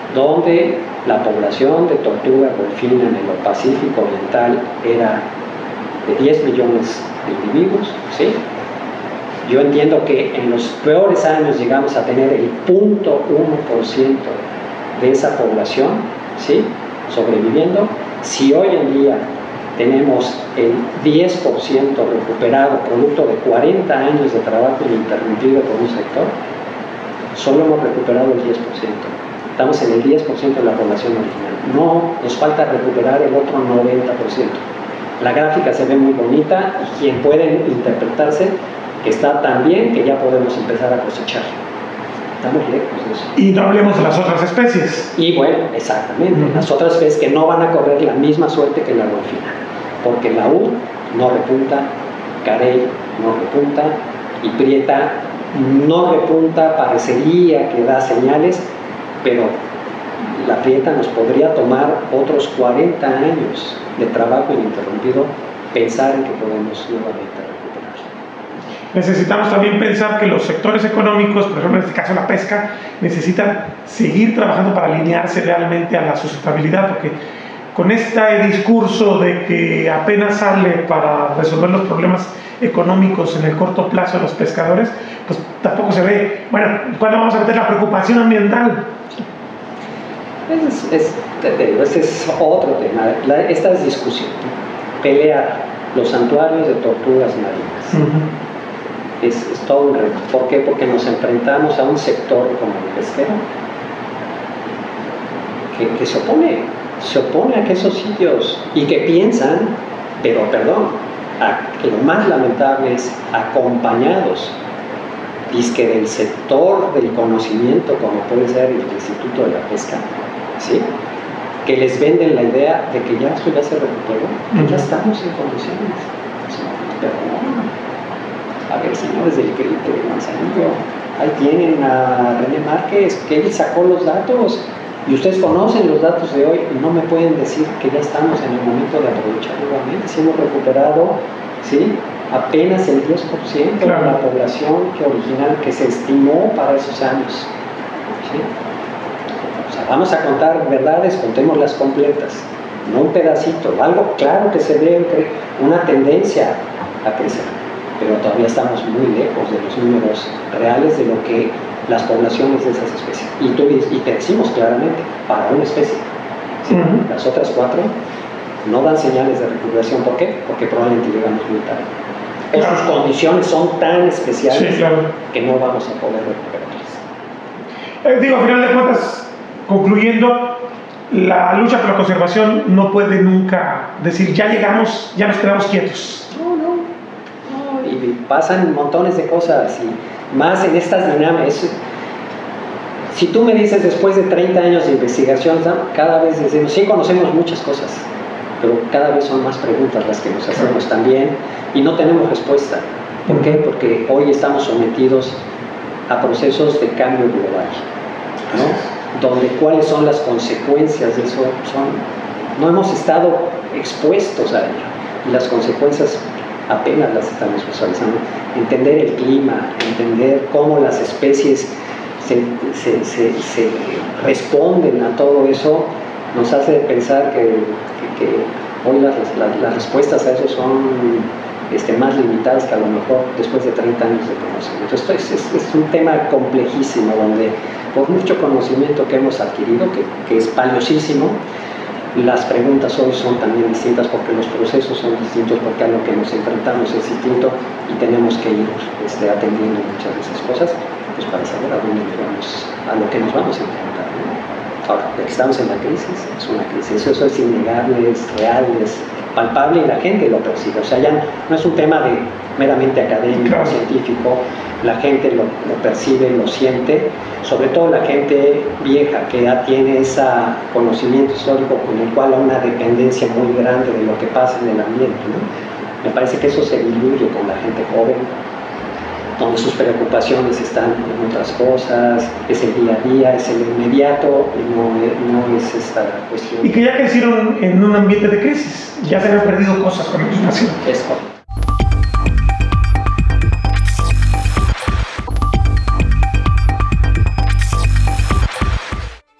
donde la población de tortuga golfina en el Pacífico Oriental era de diez millones de individuos, ¿sí? Yo entiendo que en los peores años llegamos a tener el cero punto uno por ciento de esa población, ¿sí?, sobreviviendo. Si hoy en día tenemos el diez por ciento recuperado, producto de cuarenta años de trabajo ininterrumpido por un sector, solo hemos recuperado el diez por ciento. Estamos en el diez por ciento de la población original. No, nos falta recuperar el otro noventa por ciento. La gráfica se ve muy bonita y quien puede interpretarse que está tan bien que ya podemos empezar a cosechar. Estamos lejos de eso. Y no hablemos de las otras especies. Y bueno, exactamente, uh-huh. Las otras especies que no van a correr la misma suerte que la golfina, porque la U no repunta, Carey no repunta y Prieta no repunta, parecería que da señales, pero la Prieta nos podría tomar otros cuarenta años de trabajo ininterrumpido pensar en que podemos nuevamente recuperar. Necesitamos también pensar que los sectores económicos, por ejemplo en este caso la pesca, necesitan seguir trabajando para alinearse realmente a la sustentabilidad, porque con este discurso de que apenas sale para resolver los problemas económicos en el corto plazo de los pescadores, pues tampoco se ve, bueno, ¿cuándo vamos a meter la preocupación ambiental? Es, es, ese es otro tema, la, esta es discusión, pelear los santuarios de tortugas marinas. Uh-huh. Es, es todo un reto. ¿Por qué? Porque nos enfrentamos a un sector como el pesquero que, que se opone, se opone a que esos sitios y que piensan, pero perdón, a, que lo más lamentable es acompañados, dizque del sector del conocimiento, como puede ser el Instituto de la Pesca, ¿sí?, que les venden la idea de que ya esto ya se recuperó, que ya estamos en condiciones. Pero no. A ver, señores del C R I T de Manzanillo, ahí tienen a René Márquez, que él sacó los datos, y ustedes conocen los datos de hoy, y no me pueden decir que ya estamos en el momento de aprovechar nuevamente, si hemos recuperado, ¿sí?, apenas el diez por ciento claro. de la población que original que se estimó para esos años, ¿sí? O sea, vamos a contar verdades, contémoslas completas, no un pedacito, algo claro que se ve una tendencia a crecer. Pero todavía estamos muy lejos de los números reales de lo que las poblaciones de esas especies. Y, tú, y te decimos claramente, para una especie. ¿Sí? Uh-huh. Las otras cuatro no dan señales de recuperación. ¿Por qué? Porque probablemente llegamos muy tarde. O claro. sus condiciones son tan especiales sí, claro. que no vamos a poder recuperarlas. Eh, digo, a final de cuentas, concluyendo, la lucha por la conservación no puede nunca decir, ya llegamos, ya nos quedamos quietos. No, no. Y pasan montones de cosas y más en estas dinámicas. Si tú me dices después de treinta años de investigación, cada vez decimos, sí conocemos muchas cosas, pero cada vez son más preguntas las que nos hacemos también y no tenemos respuesta. ¿Por qué? Porque hoy estamos sometidos a procesos de cambio global, ¿no? Donde cuáles son las consecuencias de eso son, no hemos estado expuestos a ello y las consecuencias apenas las estamos visualizando. Entender el clima, entender cómo las especies se, se, se, se responden a todo eso, nos hace pensar que, que, que hoy las, las, las respuestas a eso son este, más limitadas que a lo mejor después de treinta años de conocimiento. Esto es, es, es un tema complejísimo, donde por mucho conocimiento que hemos adquirido, que, que es valiosísimo, las preguntas hoy son también distintas porque los procesos son distintos, porque a lo que nos enfrentamos es distinto y tenemos que ir este, atendiendo muchas de esas cosas pues para saber a dónde vamos, a lo que nos vamos a enfrentar, ¿no? Ahora, de que estamos en la crisis, es una crisis, eso, eso es innegable, es real, es palpable y la gente lo percibe. O sea, ya no es un tema de meramente académico, claro. científico, la gente lo, lo percibe, lo siente, sobre todo la gente vieja que ya tiene ese conocimiento histórico con el cual hay una dependencia muy grande de lo que pasa en el ambiente, ¿no? Me parece que eso se diluye con la gente joven, donde sus preocupaciones están en otras cosas, es el día a día, es el inmediato, y no, no es esta cuestión. Y que ya crecieron en un ambiente de crisis, ya se han perdido cosas con la información. Es correcto.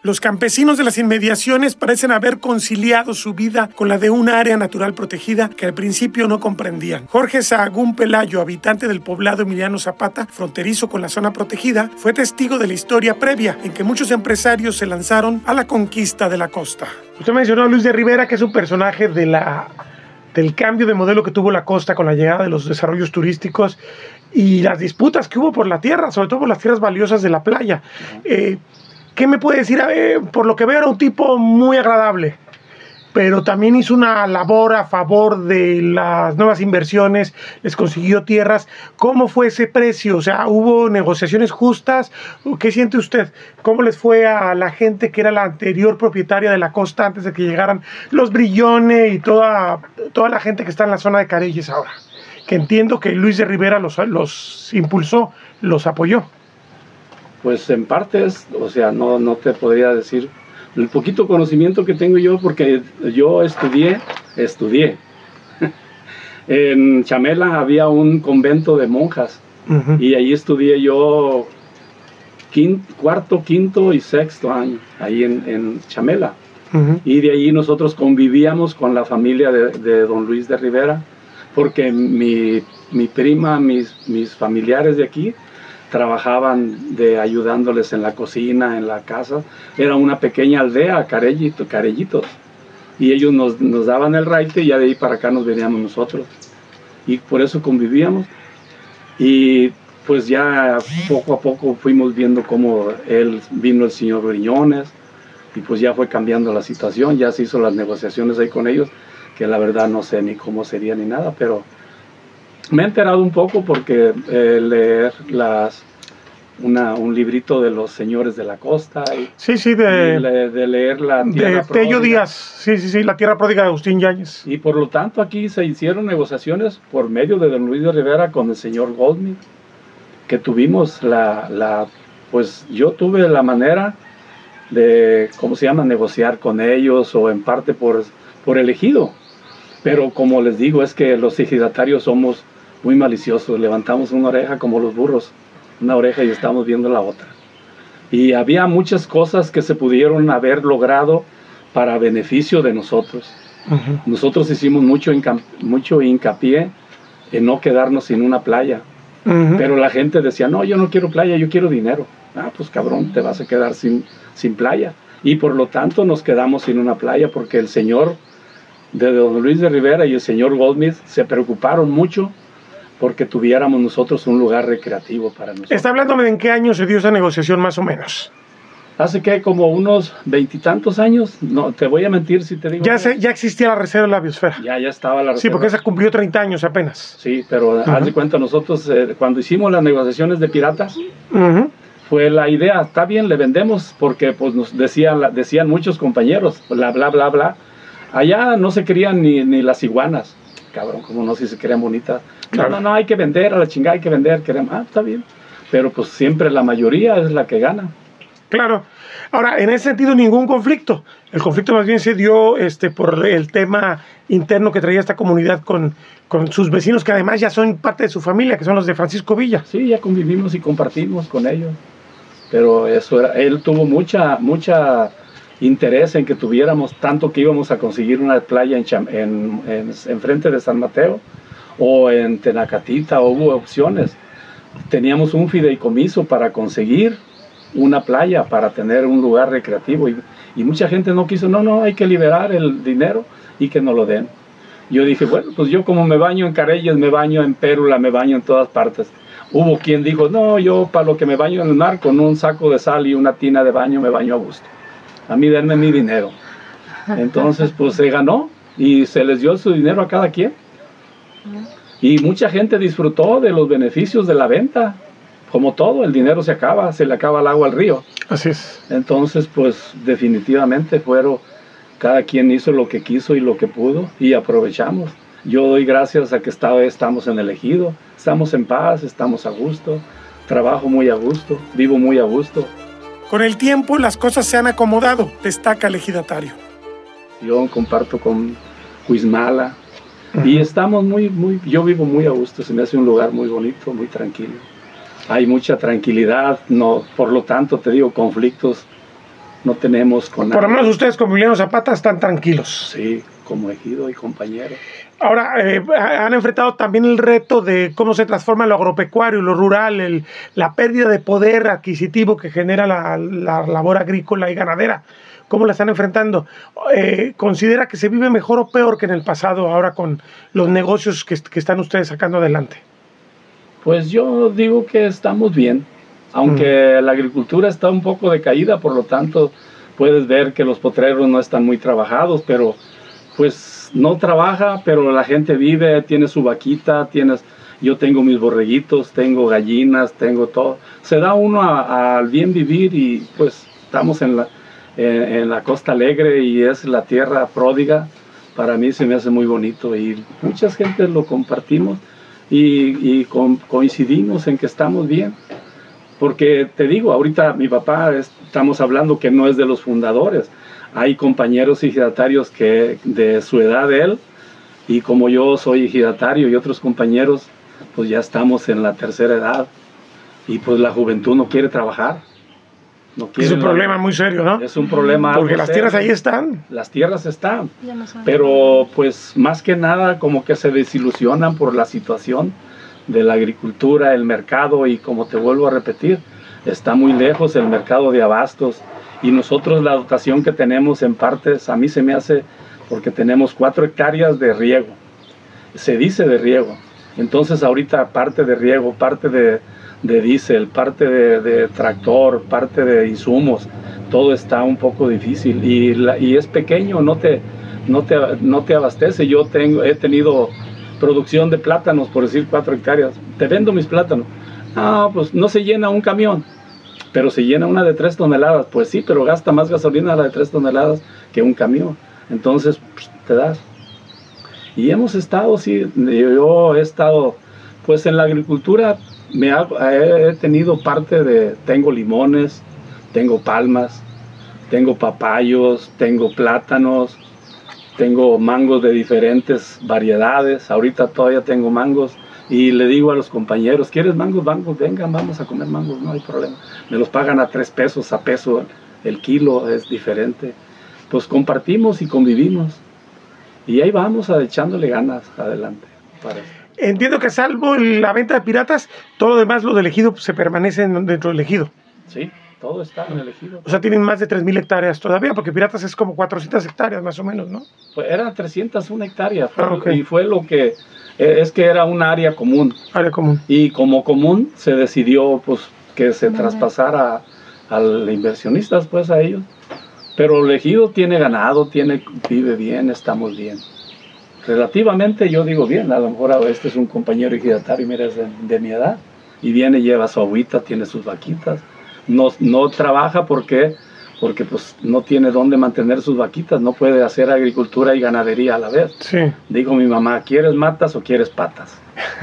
Los campesinos de las inmediaciones parecen haber conciliado su vida con la de un área natural protegida que al principio no comprendían. Jorge Sahagún Pelayo, habitante del poblado Emiliano Zapata, fronterizo con la zona protegida, fue testigo de la historia previa en que muchos empresarios se lanzaron a la conquista de la costa. Usted mencionó a Luis de Rivera, que es un personaje de la, del cambio de modelo que tuvo la costa con la llegada de los desarrollos turísticos y las disputas que hubo por la tierra, sobre todo por las tierras valiosas de la playa. Eh, ¿Qué me puede decir? Eh, por lo que veo era un tipo muy agradable, pero también hizo una labor a favor de las nuevas inversiones, les consiguió tierras. ¿Cómo fue ese precio? O sea, ¿hubo negociaciones justas? ¿Qué siente usted? ¿Cómo les fue a la gente que era la anterior propietaria de la costa antes de que llegaran los Brillone y toda, toda la gente que está en la zona de Careyes ahora? Que entiendo que Luis de Rivera los, los impulsó, los apoyó. Pues en parte es, o sea, no, no te podría decir el poquito conocimiento que tengo yo, porque yo estudié, estudié. En Chamela había un convento de monjas, uh-huh. y ahí estudié yo quinto, cuarto, quinto y sexto año, ahí en, en Chamela. Uh-huh. Y de ahí nosotros convivíamos con la familia de, de don Luis de Rivera, porque mi, mi prima, mis, mis familiares de aquí, trabajaban de ayudándoles en la cocina, en la casa. Era una pequeña aldea, Carellito, Carellitos, y ellos nos, nos daban el raite y ya de ahí para acá nos veníamos nosotros, y por eso convivíamos. Y pues ya poco a poco fuimos viendo cómo él vino el señor Briñones, y pues ya fue cambiando la situación, ya se hizo las negociaciones ahí con ellos, que la verdad no sé ni cómo sería ni nada, pero me he enterado un poco porque eh, leer las, una, un librito de los señores de la costa. Y, sí, sí, de, y le, de leer la Tierra de Tello Díaz. Sí, sí, sí, la Tierra Pródiga de Agustín Yáñez. Y por lo tanto aquí se hicieron negociaciones por medio de don Luis de Rivera con el señor Goldsmith, que tuvimos la, la, pues yo tuve la manera de, ¿cómo se llama?, negociar con ellos, o en parte por, por elegido. Pero como les digo, es que los ejidatarios somos muy maliciosos, levantamos una oreja como los burros, una oreja y estamos viendo la otra. Y había muchas cosas que se pudieron haber logrado para beneficio de nosotros. Uh-huh. Nosotros hicimos mucho, mucho hincapié en no quedarnos sin una playa. Uh-huh. Pero la gente decía, no, yo no quiero playa, yo quiero dinero. Ah, pues cabrón, te vas a quedar sin, sin playa. Y por lo tanto nos quedamos sin una playa, porque el señor de don Luis de Rivera y el señor Goldsmith se preocuparon mucho porque tuviéramos nosotros un lugar recreativo para nosotros. ¿Está hablándome de en qué año se dio esa negociación más o menos? Hace que como unos veintitantos años, no te voy a mentir si te digo. Ya, se, ya existía la reserva de la biosfera. Ya, ya estaba la reserva. Sí, porque esa cumplió treinta años apenas. Sí, pero uh-huh. haz de cuenta, nosotros eh, cuando hicimos las negociaciones de piratas, uh-huh. fue la idea, está bien, le vendemos, porque pues nos decían, decían muchos compañeros, bla, bla, bla, bla. Allá no se querían ni, ni las iguanas. Cabrón, como no, si se querían bonitas. Claro. No, no, no, hay que vender, a la chingada hay que vender. Queremos, ah, está bien. Pero pues siempre la mayoría es la que gana. Claro. Ahora, en ese sentido, ningún conflicto. El conflicto más bien se dio este, por el tema interno que traía esta comunidad con, con sus vecinos, que además ya son parte de su familia, que son los de Francisco Villa. Sí, ya convivimos y compartimos con ellos. Pero eso era, él tuvo mucha, mucha interés en que tuviéramos, tanto que íbamos a conseguir una playa en, en, en, en frente de San Mateo o en Tenacatita, o hubo opciones. Teníamos un fideicomiso para conseguir una playa, para tener un lugar recreativo, y, y mucha gente no quiso. No, no, hay que liberar el dinero y que nos lo den. Yo dije, bueno, pues yo como me baño en Careyes, me baño en Pérula, me baño en todas partes. Hubo quien dijo, no, yo para lo que me baño en el mar, con un saco de sal y una tina de baño me baño a gusto. A mí denme mi dinero. Entonces pues se ganó y se les dio su dinero a cada quien. Y mucha gente disfrutó de los beneficios de la venta. Como todo, el dinero se acaba, se le acaba el agua al río. Así es. Entonces pues definitivamente fueron, cada quien hizo lo que quiso y lo que pudo, y aprovechamos. Yo doy gracias a que esta vez estamos en el ejido, estamos en paz, estamos a gusto, trabajo muy a gusto, vivo muy a gusto. Con el tiempo las cosas se han acomodado, destaca el ejidatario. Yo comparto con Huizmala, uh-huh. y estamos muy, muy, yo vivo muy a gusto, se me hace un lugar muy bonito, muy tranquilo. Hay mucha tranquilidad, no, por lo tanto te digo, conflictos no tenemos con Por lo menos ustedes como Emiliano Zapata están tranquilos. Sí, como ejido y compañero. Ahora, eh, han enfrentado también el reto de cómo se transforma lo agropecuario, lo rural, el, la pérdida de poder adquisitivo que genera la, la labor agrícola y ganadera. ¿Cómo la están enfrentando? Eh, ¿Considera que se vive mejor o peor que en el pasado ahora con los negocios que, que están ustedes sacando adelante? Pues yo digo que estamos bien, aunque mm. la agricultura está un poco decaída, por lo tanto puedes ver que los potreros no están muy trabajados, pero pues no trabaja, pero la gente vive, tiene su vaquita, tienes, yo tengo mis borreguitos, tengo gallinas, tengo todo. Se da uno al bien vivir y pues estamos en la, en, en la Costa Alegre y es la tierra pródiga. Para mí se me hace muy bonito y muchas gentes lo compartimos y, y con, coincidimos en que estamos bien. Porque te digo, ahorita mi papá, estamos hablando que no es de los fundadores. Hay compañeros ejidatarios que de su edad de él, y como yo soy ejidatario y otros compañeros, pues ya estamos en la tercera edad, y pues la juventud no quiere trabajar. No quiere, es un problema muy serio, ¿no? Es un problema. Porque las serio. Tierras ahí están. Las tierras están, pero pues más que nada como que se desilusionan por la situación de la agricultura, el mercado, y como te vuelvo a repetir, está muy lejos el mercado de abastos. Y nosotros la dotación que tenemos en partes, a mí se me hace, porque tenemos cuatro hectáreas de riego, se dice de riego, entonces ahorita parte de riego, parte de, de diésel, parte de, de tractor, parte de insumos, todo está un poco difícil y, la, y es pequeño, no te, no, te, no te abastece. Yo tengo, he tenido producción de plátanos, por decir cuatro hectáreas, te vendo mis plátanos, ah, pues no se llena un camión, pero se llena una de tres toneladas, pues sí, pero gasta más gasolina la de tres toneladas que un camión, entonces pues, te das. Y hemos estado, sí, yo he estado, pues en la agricultura, me ha, he tenido parte de, tengo limones, tengo palmas, tengo papayos, tengo plátanos, tengo mangos de diferentes variedades, ahorita todavía tengo mangos. Y le digo a los compañeros, ¿quieres mangos? Mangos, vengan, vamos a comer mangos, no hay problema. Me los pagan a tres pesos, a peso el kilo, es diferente. Pues compartimos y convivimos. Y ahí vamos a, echándole ganas adelante. Para... Entiendo que salvo la venta de piratas, todo lo demás, lo del ejido, pues, se permanece dentro del ejido. Sí, todo está en el ejido. O sea, tienen más de tres mil hectáreas todavía, porque piratas es como cuatrocientas hectáreas más o menos, ¿no? Pues eran trescientas una hectáreas, fue, ah, okay. Y fue lo que... Es que era un área común. Área común. Y como común se decidió pues que se traspasara a los inversionistas, pues a ellos. Pero el ejido tiene ganado, tiene, vive bien, estamos bien. Relativamente yo digo bien, a lo mejor este es un compañero ejidatario, mira, es de, de mi edad. Y viene, lleva su agüita, tiene sus vaquitas. No, no trabaja porque... porque pues no tiene dónde mantener sus vaquitas, no puede hacer agricultura y ganadería a la vez. Sí. Digo mi mamá, ¿quieres matas o quieres patas?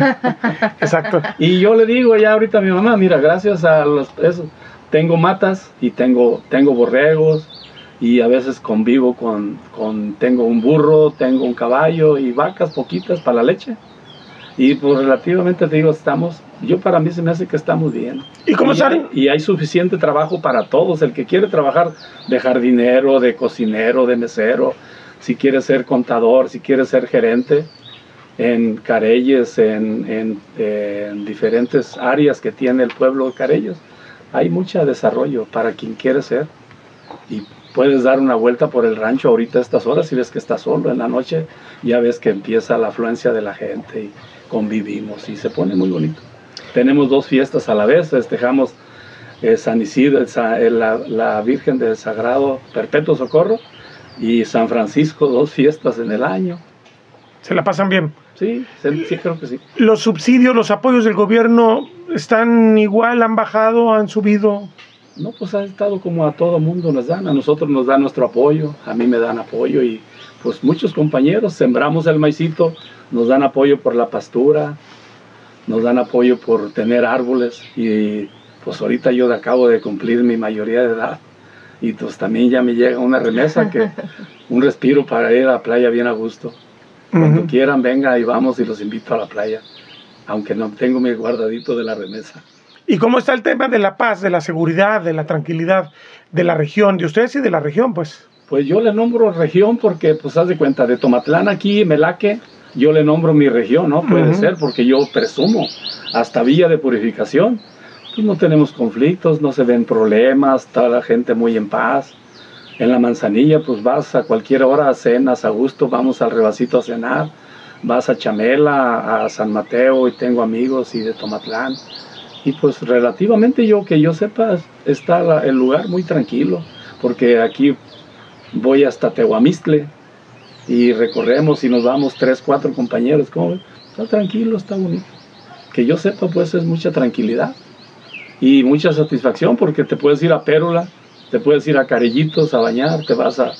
Exacto. Y yo le digo ya ahorita a mi mamá, mira, gracias a los, eso, tengo matas y tengo, tengo borregos y a veces convivo con, con, tengo un burro, tengo un caballo y vacas poquitas para la leche. Y pues relativamente te digo, estamos, yo para mí se me hace que estamos bien. ¿Y cómo y, salen? Y hay suficiente trabajo para todos. El que quiere trabajar de jardinero, de cocinero, de mesero, si quiere ser contador, si quiere ser gerente en Careyes, en, en, en diferentes áreas que tiene el pueblo de Careyes, hay mucho desarrollo para quien quiere ser. Y puedes dar una vuelta por el rancho ahorita a estas horas y ves que está solo. En la noche ya ves que empieza la afluencia de la gente y convivimos y se pone muy bonito. Tenemos dos fiestas a la vez, festejamos eh, San Isidro, eh, la, la Virgen del Sagrado Perpetuo Socorro y San Francisco, dos fiestas en el año. ¿Se la pasan bien? Sí, sí, creo que sí. ¿Los subsidios, los apoyos del gobierno están igual, han bajado, han subido? No, pues ha estado como a todo mundo nos dan, a nosotros nos dan nuestro apoyo, a mí me dan apoyo y pues muchos compañeros sembramos el maicito, nos dan apoyo por la pastura, nos dan apoyo por tener árboles y pues ahorita yo acabo de cumplir mi mayoría de edad y pues también ya me llega una remesa, que un respiro para ir a la playa bien a gusto. Cuando uh-huh. quieran venga y vamos y los invito a la playa, aunque no tengo mi guardadito de la remesa. ¿Y cómo está el tema de la paz, de la seguridad, de la tranquilidad de la región, de ustedes y de la región, pues? Pues yo le nombro región porque, pues, haz de cuenta, de Tomatlán aquí, Melaque, yo le nombro mi región, ¿no? Puede uh-huh. ser, porque yo presumo, hasta Villa de Purificación, pues no tenemos conflictos, no se ven problemas, está la gente muy en paz. En la Manzanilla, pues vas a cualquier hora, cenas a gusto, vamos al Rebacito a cenar, vas a Chamela, a San Mateo, y tengo amigos y de Tomatlán. Y pues relativamente yo, que yo sepa, está la, el lugar muy tranquilo, porque aquí voy hasta Tehuamistle y recorremos y nos vamos tres, cuatro compañeros. ¿Cómo ven? Está tranquilo, está bonito. Que yo sepa, pues es mucha tranquilidad y mucha satisfacción, porque te puedes ir a Pérola, te puedes ir a Carellitos a bañar, te vas a,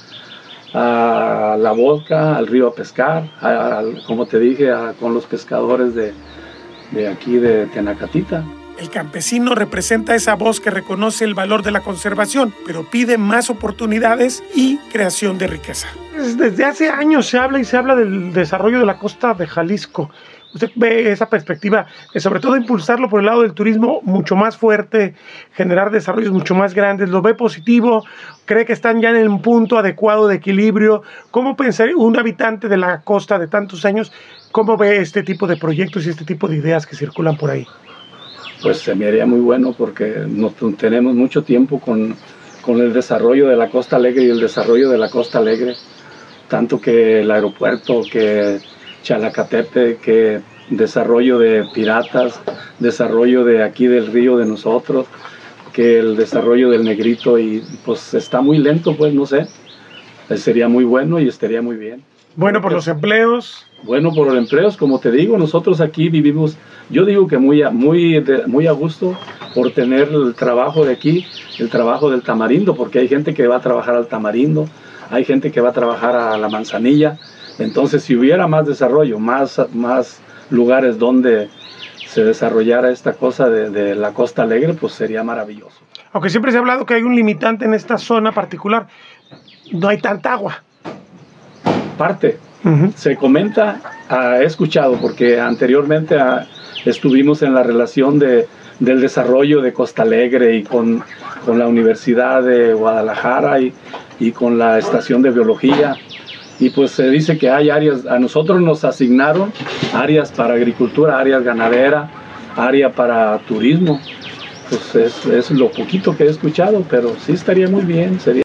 a La Vodka, al río a pescar, a, a, como te dije, a, con los pescadores de, de aquí de Tenacatita. El campesino representa esa voz que reconoce el valor de la conservación, pero pide más oportunidades y creación de riqueza. Desde hace años se habla y se habla del desarrollo de la costa de Jalisco. ¿Usted ve esa perspectiva, de sobre todo impulsarlo por el lado del turismo mucho más fuerte, generar desarrollos mucho más grandes? ¿Lo ve positivo? ¿Cree que están ya en un punto adecuado de equilibrio? ¿Cómo pensar un habitante de la costa de tantos años, cómo ve este tipo de proyectos y este tipo de ideas que circulan por ahí? Pues se me haría muy bueno, porque no tenemos mucho tiempo con, con el desarrollo de la Costa Alegre y el desarrollo de la Costa Alegre, tanto que el aeropuerto, que Chalacatepe, que desarrollo de piratas, desarrollo de aquí del río de nosotros, que el desarrollo del Negrito, y pues está muy lento, pues no sé, sería muy bueno y estaría muy bien. Bueno por los empleos. Bueno por los empleos, como te digo, nosotros aquí vivimos, yo digo que muy a, muy, de, muy a gusto por tener el trabajo de aquí, el trabajo del Tamarindo, porque hay gente que va a trabajar al Tamarindo, hay gente que va a trabajar a la Manzanilla. Entonces, si hubiera más desarrollo, más, más lugares donde se desarrollara esta cosa de, de la Costa Alegre, pues sería maravilloso. Aunque siempre se ha hablado que hay un limitante en esta zona particular, no hay tanta agua. Parte. Uh-huh. Se comenta, uh, he escuchado, porque anteriormente uh, estuvimos en la relación de, del desarrollo de Costa Alegre y con, con la Universidad de Guadalajara y, y con la Estación de Biología. Y pues se dice que hay áreas, a nosotros nos asignaron áreas para agricultura, áreas ganadera, área para turismo. Pues es, es lo poquito que he escuchado, pero sí estaría muy bien, sería